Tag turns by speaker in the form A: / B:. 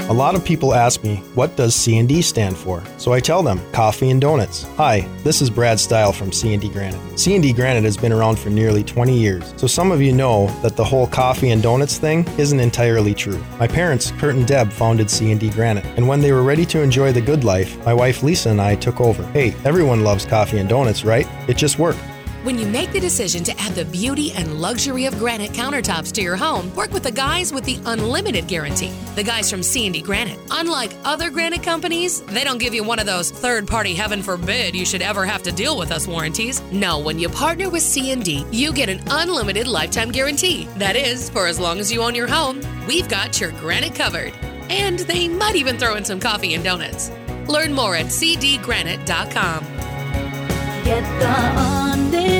A: A lot of people ask me, what does C&D stand for? So I tell them, coffee and donuts. Hi, this is Brad Stile from C&D Granite. C&D Granite has been around for nearly 20 years, so some of you know that the whole coffee and donuts thing isn't entirely true. My parents, Kurt and Deb, founded C&D Granite, and when they were ready to enjoy the good life, my wife Lisa and I took over. Hey, everyone loves coffee and donuts, right? It just worked.
B: When you make the decision to add the beauty and luxury of granite countertops to your home, work with the guys with the unlimited guarantee. The guys from C&D Granite. Unlike other granite companies, they don't give you one of those third-party heaven forbid you should ever have to deal with us warranties. No, when you partner with C&D, you get an unlimited lifetime guarantee. That is, for as long as you own your home, we've got your granite covered. And they might even throw in some coffee and donuts. Learn more at cdgranite.com.
C: Get the